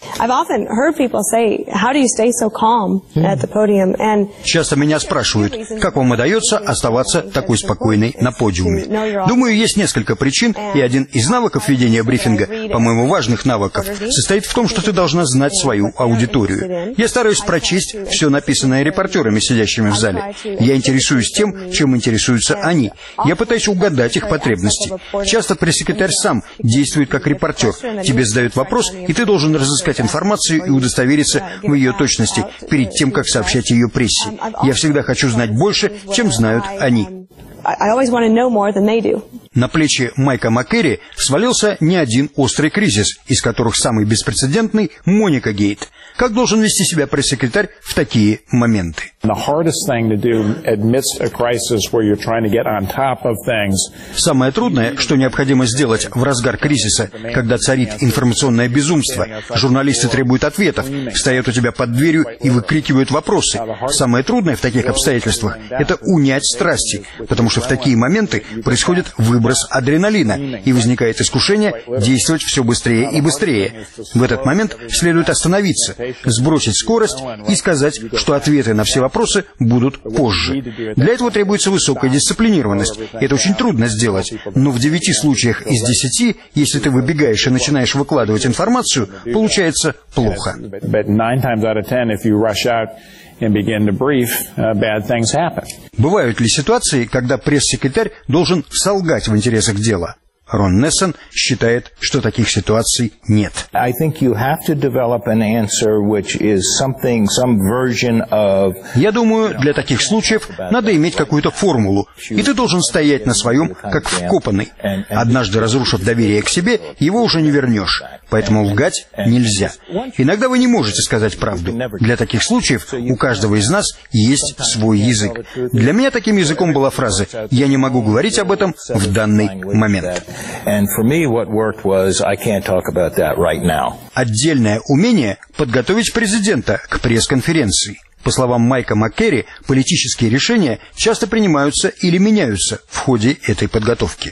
Часто меня спрашивают, как вам удается оставаться такой спокойной на подиуме. Думаю, есть несколько причин, и один из навыков ведения брифинга, по-моему, важных навыков, состоит в том, что ты должна знать свою аудиторию. Я стараюсь прочесть все написанное репортерами, сидящими в зале. Я интересуюсь тем, чем интересуются они. Я пытаюсь угадать их потребности. Часто пресс-секретарь сам действует как репортер. Тебе задают вопрос, и ты должен разыскать информацию и удостовериться в ее точности перед тем, как сообщать ее прессе. Я всегда хочу знать больше, чем знают они. На плечи Майка Маккерри свалился не один острый кризис, из которых самый беспрецедентный – Моника Гейт. Как должен вести себя пресс-секретарь в такие моменты? Самое трудное, что необходимо сделать в разгар кризиса, когда царит информационное безумство, журналисты требуют ответов, стоят у тебя под дверью и выкрикивают вопросы. Самое трудное в таких обстоятельствах – это унять страсти, потому что в такие моменты происходит выброс адреналина, и возникает искушение действовать все быстрее и быстрее. В этот момент следует остановиться, сбросить скорость и сказать, что ответы на все вопросы будут позже. Для этого требуется высокая дисциплинированность. Это очень трудно сделать, но в девяти случаях из десяти, если ты выбегаешь и начинаешь выкладывать информацию, получается плохо. Бывают ли ситуации, когда пресс-секретарь должен солгать в интересах дела? Рон Нессон считает, что таких ситуаций нет. Я думаю, для таких случаев надо иметь какую-то формулу, и ты должен стоять на своем, как вкопанный. Однажды разрушив доверие к себе, его уже не вернешь, поэтому лгать нельзя. Иногда вы не можете сказать правду. Для таких случаев у каждого из нас есть свой язык. Для меня таким языком была фраза «Я не могу говорить об этом в данный момент». Отдельное умение – подготовить президента к пресс-конференции. По словам Майка Маккерри, политические решения часто принимаются или меняются в ходе этой подготовки.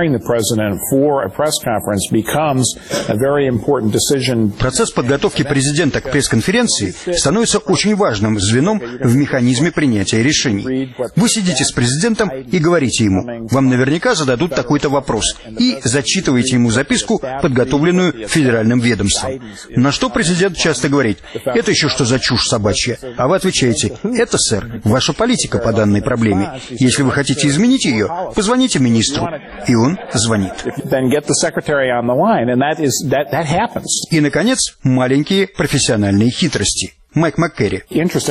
Процесс подготовки президента к пресс-конференции становится очень важным звеном в механизме принятия решений. Вы сидите с президентом и говорите ему, вам наверняка зададут такой-то вопрос, и зачитываете ему записку, подготовленную федеральным ведомством. На что президент часто говорит, это еще что за чушь собачья, а вы отвечаете, это, сэр, ваша политика по данной проблеме. Если вы хотите изменить ее, позвоните министру. И он звонит. И, наконец, маленькие профессиональные хитрости. Майк Маккерри.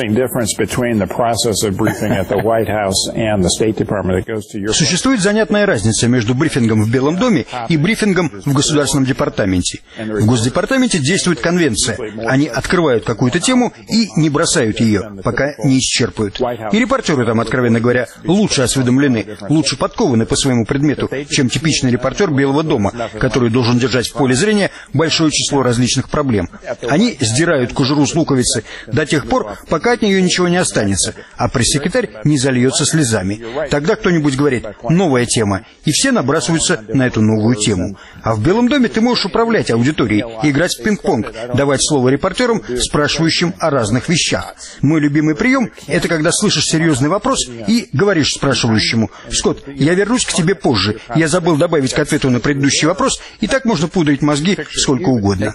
Существует занятная разница между брифингом в Белом доме и брифингом в Государственном департаменте. В Госдепартаменте действует конвенция. Они открывают какую-то тему и не бросают ее, пока не исчерпают. И репортеры там, откровенно говоря, лучше осведомлены, лучше подкованы по своему предмету, чем типичный репортер Белого дома, который должен держать в поле зрения большое число различных проблем. Они сдирают кожуру с луковицы до тех пор, пока от нее ничего не останется, а пресс-секретарь не зальется слезами. Тогда кто-нибудь говорит «новая тема», и все набрасываются на эту новую тему. А в Белом доме ты можешь управлять аудиторией, играть в пинг-понг, давать слово репортерам, спрашивающим о разных вещах. Мой любимый прием – это когда слышишь серьезный вопрос и говоришь спрашивающему: «Скотт, я вернусь к тебе позже. Я забыл добавить к ответу на предыдущий вопрос», и так можно пудрить мозги сколько угодно.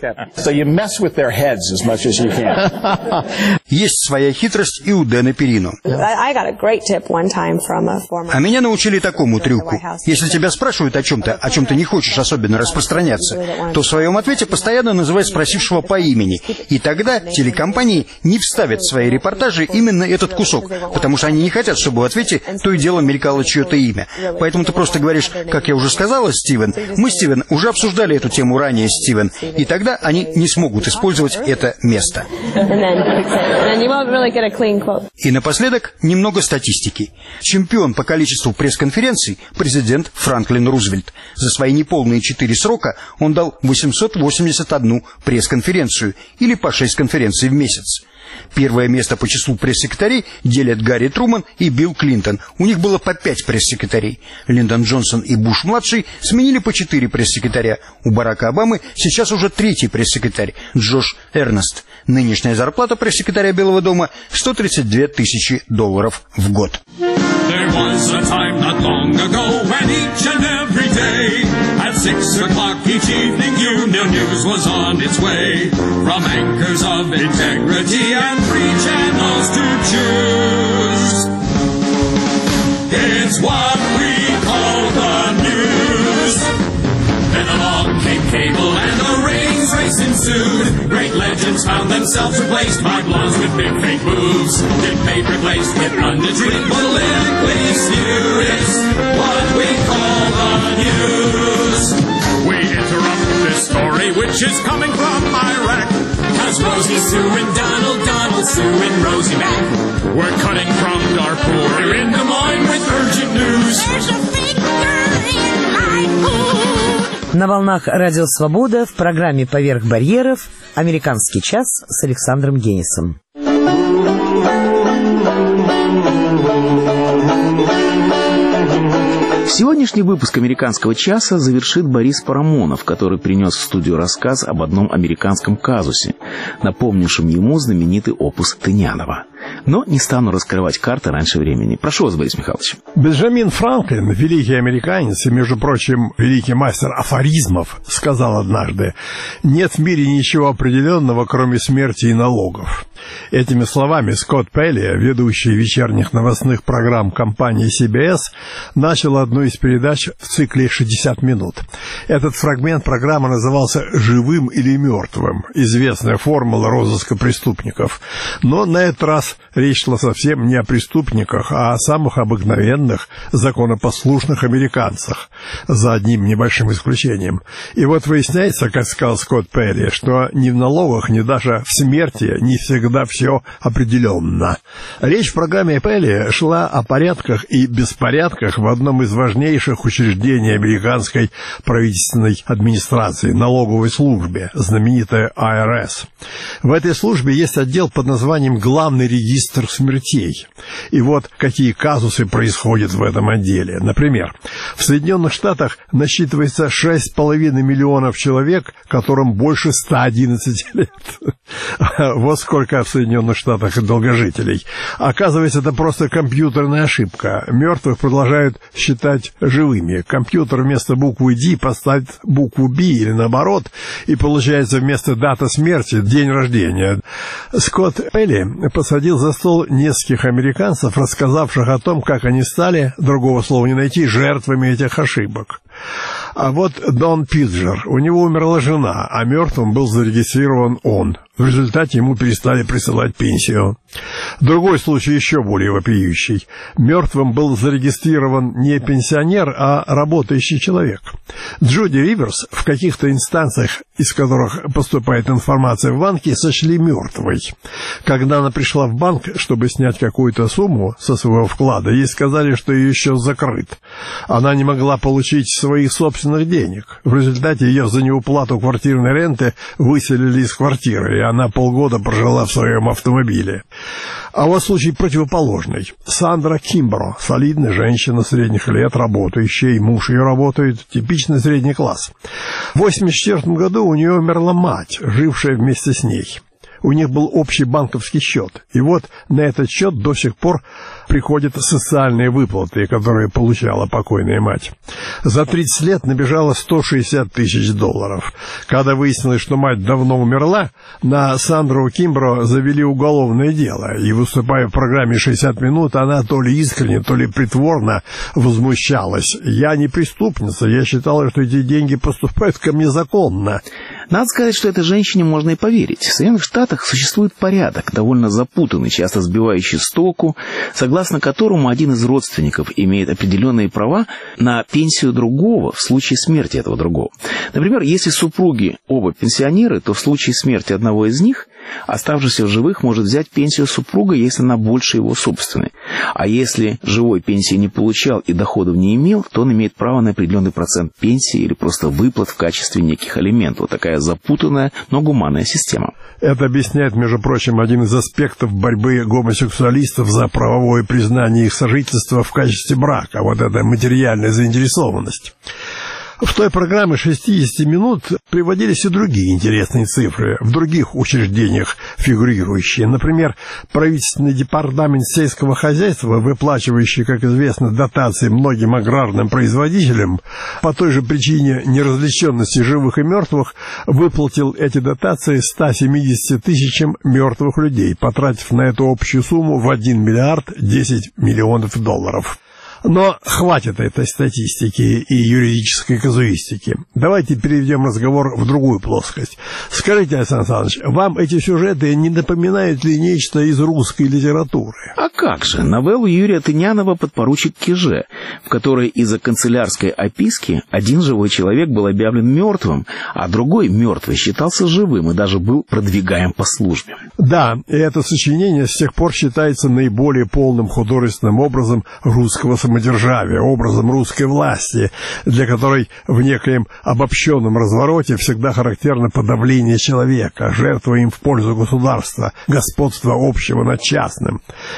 Есть своя хитрость и у Дэна Перино. А меня научили такому трюку. Если тебя спрашивают о чем-то, о чем ты не хочешь особенно распространяться, то в своем ответе постоянно называй спросившего по имени. И тогда телекомпании не вставят в свои репортажи именно этот кусок, потому что они не хотят, чтобы в ответе то и дело мелькало чье-то имя. Поэтому ты просто говоришь: «Как я уже сказала, Стивен, мы, Стивен, уже обсуждали эту тему ранее, Стивен», и тогда они не смогут использовать это место. И напоследок немного статистики. Чемпион по количеству пресс-конференций — президент Франклин Рузвельт. За свои неполные четыре срока он дал восемьсот восемьдесят одну пресс-конференцию, или по шесть конференций в месяц. Первое место по числу пресс-секретарей делят Гарри Труман и Билл Клинтон. У них было по пять пресс-секретарей. Линдон Джонсон и Буш-младший сменили по четыре пресс-секретаря. У Барака Обамы сейчас уже третий пресс-секретарь — Джош Эрнест. Нынешняя зарплата пресс-секретаря Белого дома — сто тридцать две тысячи долларов в год. There was a time not long ago when each and every day at six o'clock each evening you knew news was on its way. From anchors of integrity and free channels to choose, it's what we call the news. Then along came cable and the ratings race ensued. Great legends found themselves replaced by blondes with big fake boobs. Debate replaced with pundits with politically skewed. It's what we call the news. We interrupt this story, which is coming from Iraq. Cause Rosie Sue and Donald, Donald Sue and Rosie back. We're cutting from Darfur. We're in Des Moines with urgent news. There's a big girl in my food. На волнах Радио Свобода в программе «Поверх барьеров» «Американский час» с Александром Генисом. Сегодняшний выпуск «Американского часа» завершит Борис Парамонов, который принес в студию рассказ об одном американском казусе, напомнившем ему знаменитый опус Тынянова. Но не стану раскрывать карты раньше времени. Прошу вас, Борис Михайлович. Бенджамин Франклин, великий американец и, между прочим, великий мастер афоризмов, сказал однажды: «Нет в мире ничего определенного, кроме смерти и налогов». Этими словами Скотт Пелли, ведущий вечерних новостных программ компании си би эс, начал одну из передач в цикле шестьдесят минут. Этот фрагмент программы назывался «Живым или мертвым», известная формула розыска преступников. Но на этот раз речь шла совсем не о преступниках, а о самых обыкновенных, законопослушных американцах, за одним небольшим исключением. И вот выясняется, как сказал Скотт Пелли, что ни в налогах, ни даже в смерти не всегда все определенно. Речь в программе Пелли шла о порядках и беспорядках в одном из важнейших учреждений американской правительственной администрации, налоговой службе, знаменитой ай ар эс. В этой службе есть отдел под названием «Главный регистр смертей». И вот какие казусы происходят в этом отделе. Например, в Соединенных Штатах насчитывается шесть с половиной миллионов человек, которым больше ста одиннадцати лет. Вот сколько в Соединенных Штатах долгожителей. Оказывается, это просто компьютерная ошибка. Мертвых продолжают считать живыми. Компьютер вместо буквы D поставит букву B или наоборот, и получается вместо даты смерти день рождения. Скотт Пелли посадил за стол нескольких американцев, рассказавших о том, как они стали, другого слова не найти, жертвами этих ошибок. А вот Дон Пиджер, у него умерла жена, а мертвым был зарегистрирован он. В результате ему перестали присылать пенсию. Другой случай еще более вопиющий. Мертвым был зарегистрирован не пенсионер, а работающий человек. Джуди Риверс в каких-то инстанциях, из которых поступает информация в банке, сочли мертвой. Когда она пришла в банк, чтобы снять какую-то сумму со своего вклада, ей сказали, что ее счет закрыт. Она не могла получить своих собственных денег. В результате ее за неуплату квартирной ренты выселили из квартиры, и она полгода прожила в своем автомобиле. А вот случай противоположный. Сандра Кимбро, солидная женщина средних лет, работающая, и муж ее работает, типичный средний класс. В восемьдесят четвёртом году у нее умерла мать, жившая вместе с ней. У них был общий банковский счет. И вот на этот счет до сих пор приходят социальные выплаты, которые получала покойная мать. За тридцать лет набежало сто шестьдесят тысяч долларов. Когда выяснилось, что мать давно умерла, на Сандру Кимбро завели уголовное дело. И, выступая в программе «шестьдесят минут», она то ли искренне, то ли притворно возмущалась. «Я не преступница, я считала, что эти деньги поступают ко мне законно». Надо сказать, что этой женщине можно и поверить. В Соединенных Штатах существует порядок, довольно запутанный, часто сбивающий с толку, согласно которому один из родственников имеет определенные права на пенсию другого в случае смерти этого другого. Например, если супруги оба пенсионеры, то в случае смерти одного из них оставшийся в живых может взять пенсию супруга, если она больше его собственной. А если живой пенсии не получал и доходов не имел, то он имеет право на определенный процент пенсии или просто выплат в качестве неких алиментов. Вот такая запутанная, но гуманная система. Это объясняет, между прочим, один из аспектов борьбы гомосексуалистов за правовое признание их сожительства в качестве брака. Вот эта материальная заинтересованность. В той программе шестьдесят минут приводились и другие интересные цифры, в других учреждениях фигурирующие. Например, правительственный департамент сельского хозяйства, выплачивающий, как известно, дотации многим аграрным производителям, по той же причине неразличенности живых и мертвых, выплатил эти дотации ста семидесяти тысячам мертвых людей, потратив на эту общую сумму в один миллиард десять миллионов долларов. Но хватит этой статистики и юридической казуистики. Давайте переведем разговор в другую плоскость. Скажите, Александр Александрович, вам эти сюжеты не напоминают ли нечто из русской литературы? А как же? Новеллу Юрия Тынянова «Подпоручик Киже», в которой из-за канцелярской описки один живой человек был объявлен мертвым, а другой мертвый считался живым и даже был продвигаем по службе. Да, и это сочинение с тех пор считается наиболее полным художественным образом русского самодержавия. Образом русской власти, для которой в некоем обобщенном развороте всегда характерно подавление человека, жертва им в пользу государства, господство общего над частным.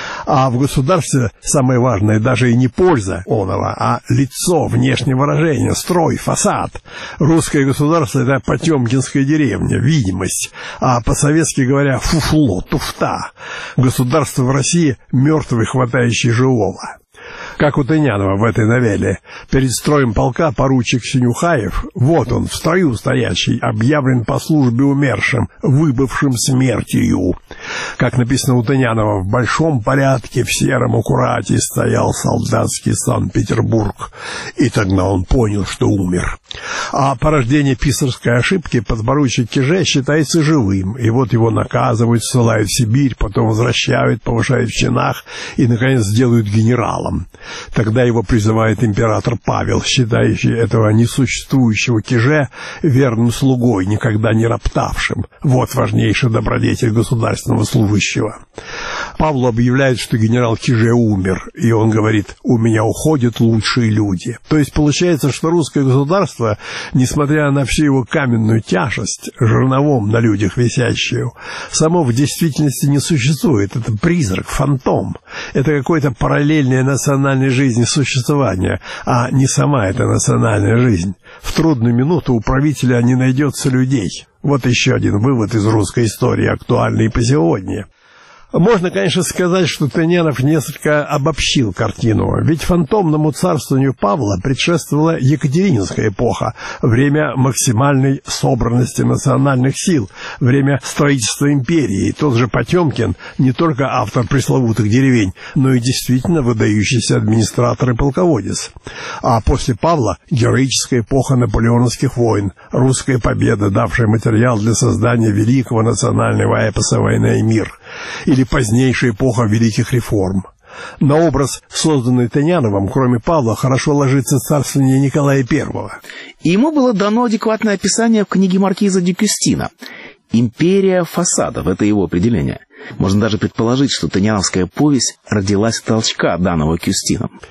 А в государстве самое важное даже и не польза оного, а лицо, внешнее выражение, строй, фасад. Русское государство — это потемкинская деревня, видимость, а по-советски говоря, фуфло, туфта. Государство в России — мертвый, хватающий живого. Как у Тынянова в этой новелле. Перед строем полка поручик Синюхаев, вот он, в строю стоящий, объявлен по службе умершим, выбывшим смертью. Как написано у Тынянова, в большом порядке, в сером аккурате стоял солдатский Санкт-Петербург. И тогда он понял, что умер. А по рождению писарской ошибки подпоручик Киже считается живым. И вот его наказывают, ссылают в Сибирь, потом возвращают, повышают в чинах и, наконец, делают генералом. Тогда его призывает император Павел, считающий этого несуществующего Киже верным слугой, никогда не роптавшим. Вот важнейший добродетель государственного служащего. Павлу объявляют, что генерал Киже умер, и он говорит: «У меня уходят лучшие люди». То есть получается, что русское государство, несмотря на всю его каменную тяжесть, жерновом на людях висящую, само в действительности не существует. Это призрак, фантом. Это какое-то параллельное национальное жизни существования, а не сама эта национальная жизнь. В трудную минуту у правителя не найдется людей. Вот еще один вывод из русской истории, актуальный по сегодня. Можно, конечно, сказать, что Тынянов несколько обобщил картину, ведь фантомному царствованию Павла предшествовала Екатерининская эпоха, время максимальной собранности национальных сил, время строительства империи. И тот же Потемкин не только автор пресловутых деревень, но и действительно выдающийся администратор и полководец. А после Павла героическая эпоха наполеоновских войн, русская победа, давшая материал для создания великого национального эпоса «Война и мир», или позднейшая эпоха великих реформ. На образ, созданный Тыняновым, кроме Павла, хорошо ложится царствование Николая Первого. И ему было дано адекватное описание в книге маркиза де Кюстина «Империя фасадов» — это его определение. Можно даже предположить, что тыняновская повесть родилась от толчка, данного Кюстином.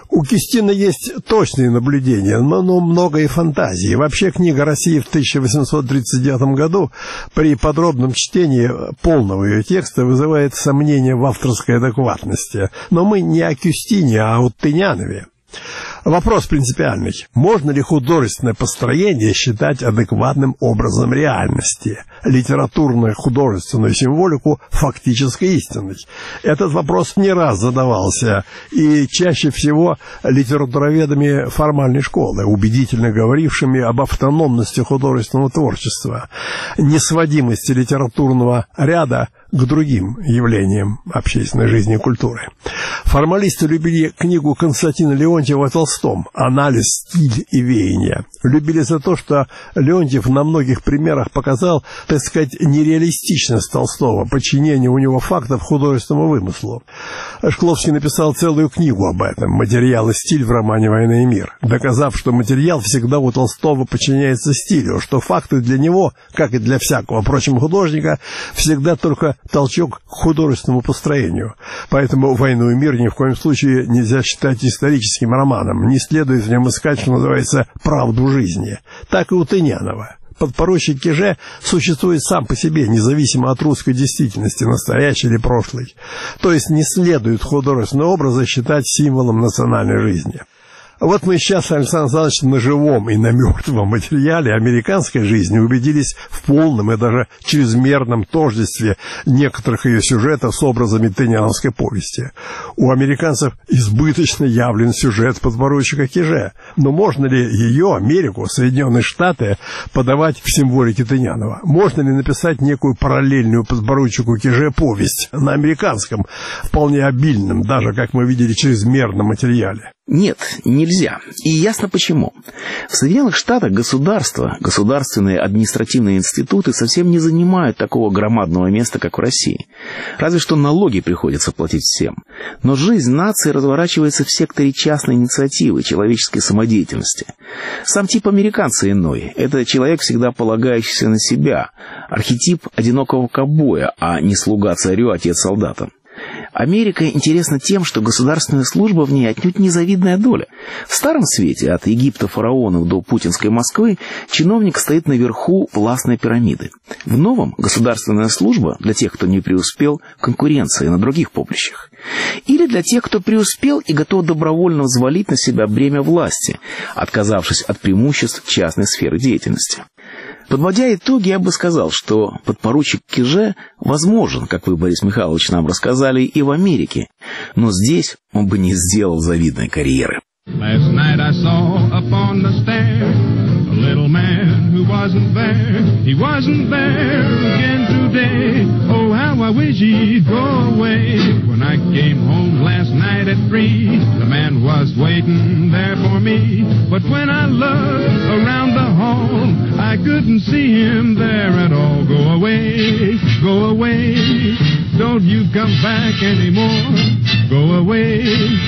У Кюстина есть точные наблюдения, но, но много и фантазии. Вообще, книга «Россия» в тысяча восемьсот тридцать девятом году при подробном чтении полного ее текста вызывает сомнения в авторской адекватности. Но мы не о Кюстине, а о Тынянове. Вопрос принципиальный. Можно ли художественное построение считать адекватным образом реальности? Литературную художественную символику фактически истинной? Этот вопрос не раз задавался, и чаще всего литературоведами формальной школы, убедительно говорившими об автономности художественного творчества, несводимости литературного ряда к другим явлениям общественной жизни и культуры. Формалисты любили книгу Константина Леонтьева о Толстом «Анализ, стиль и веяния». Любили за то, что Леонтьев на многих примерах показал, так сказать, нереалистичность Толстого, подчинение у него фактов художественному вымыслу. Шкловский написал целую книгу об этом «Материал и стиль» в романе «Война и мир», доказав, что материал всегда у Толстого подчиняется стилю, что факты для него, как и для всякого, впрочем, художника, всегда только толчок к художественному построению. Поэтому «Войну и мир» ни в коем случае нельзя считать историческим романом, не следует в нем искать, что называется, правду жизни. Так и у Тынянова. Подпоручик Киже существует сам по себе, независимо от русской действительности, настоящей или прошлой. То есть не следует художественные образы считать символом национальной жизни. Вот мы сейчас, Александр Александрович, на живом и на мертвом материале американской жизни убедились в полном и даже чрезмерном тождестве некоторых ее сюжетов с образами тыняновской повести. У американцев избыточно явлен сюжет подпоручика Киже. Но можно ли ее, Америку, Соединенные Штаты, подавать в символике Тынянова? Можно ли написать некую параллельную подпоручику Киже повесть на американском, вполне обильном, даже, как мы видели, чрезмерном материале? Нет, нельзя. И ясно почему. В Соединенных Штатах государство, государственные административные институты совсем не занимают такого громадного места, как в России. Разве что налоги приходится платить всем. Но жизнь нации разворачивается в секторе частной инициативы, человеческой самодеятельности. Сам тип американца иной. Это человек, всегда полагающийся на себя. Архетип одинокого ковбоя, а не слуга царю, отец солдатам. Америка интересна тем, что государственная служба в ней отнюдь незавидная доля. В Старом Свете, от Египта фараонов до путинской Москвы, чиновник стоит наверху властной пирамиды. В Новом государственная служба для тех, кто не преуспел, конкуренция на других поприщах. Или для тех, кто преуспел и готов добровольно взвалить на себя бремя власти, отказавшись от преимуществ частной сферы деятельности. Подводя итоги, я бы сказал, что подпоручик Киже возможен, как вы, Борис Михайлович, нам рассказали, и в Америке, но здесь он бы не сделал завидной карьеры. Last night I saw up on the stair a little man who wasn't there. He wasn't there again today. Oh, how I wish he'd go away. When I came home last night at three, the man was waiting there for me. But when I looked around the hall, I couldn't see him there at all. Go away, go away. Don't you come back anymore. Go away,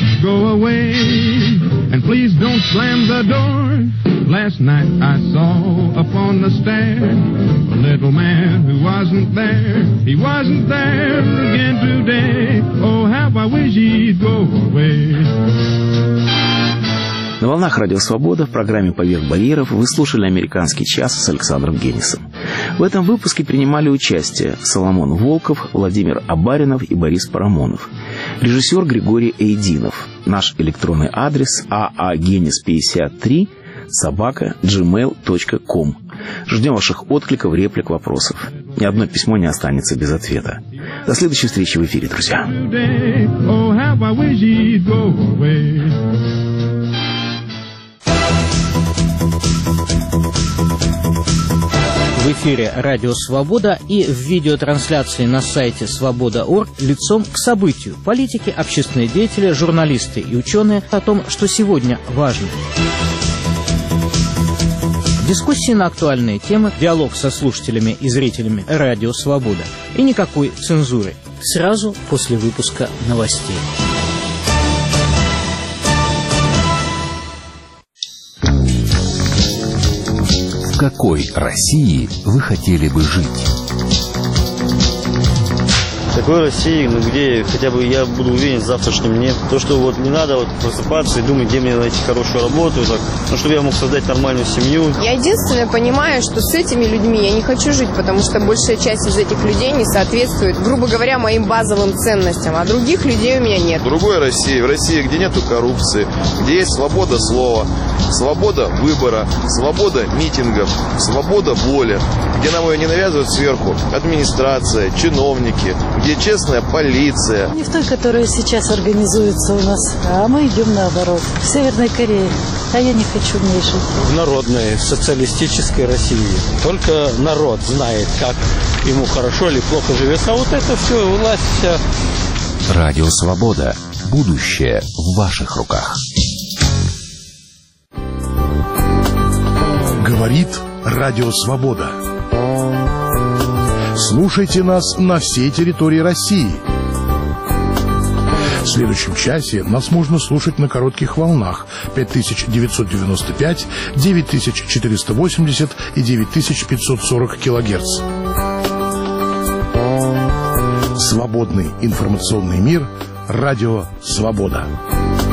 go away. And please don't slam the door. Last night I saw upon the stair a little man who wasn't there. He wasn't there again today. Oh, how I wish he'd go away. На волнах Радио Свобода в программе «Поверх барьеров» вы слушали «Американский час» с Александром Генисом. В этом выпуске принимали участие Соломон Волков, Владимир Абаринов и Борис Парамонов. Режиссер Григорий Эйдинов. Наш электронный адрес а а генис пятьдесят три собака джимейл точка ком. Ждем ваших откликов, реплик, вопросов. Ни одно письмо не останется без ответа. До следующей встречи в эфире, друзья. В эфире «Радио Свобода» и в видеотрансляции на сайте свобода точка орг лицом к событию. Политики, общественные деятели, журналисты и ученые о том, что сегодня важно. Дискуссии на актуальные темы, диалог со слушателями и зрителями «Радио Свобода». И никакой цензуры. Сразу после выпуска новостей. В какой России вы хотели бы жить? Такой России, ну, где хотя бы я буду уверен в завтрашнем дне. То, что вот не надо вот просыпаться и думать, где мне найти хорошую работу, так, ну, чтобы я мог создать нормальную семью. Я единственное понимаю, что с этими людьми я не хочу жить, потому что большая часть из этих людей не соответствует, грубо говоря, моим базовым ценностям, а других людей у меня нет. В другой России, в России, где нету коррупции, где есть свобода слова, свобода выбора, свобода митингов, свобода воли, где нам ее не навязывают сверху администрация, чиновники, где честная полиция. Не в той, которая сейчас организуется у нас, а мы идем наоборот. В Северной Корее. А я не хочу в ней жить. В народной социалистической России. Только народ знает, как ему хорошо или плохо живется. А вот это все, власть вся. Радио Свобода. Будущее в ваших руках. Говорит Радио Свобода. Слушайте нас на всей территории России. В следующем часе нас можно слушать на коротких волнах пять тысяч девятьсот девяносто пять, девять тысяч четыреста восемьдесят и девять тысяч пятьсот сорок килогерц. Свободный информационный мир. Радио Свобода.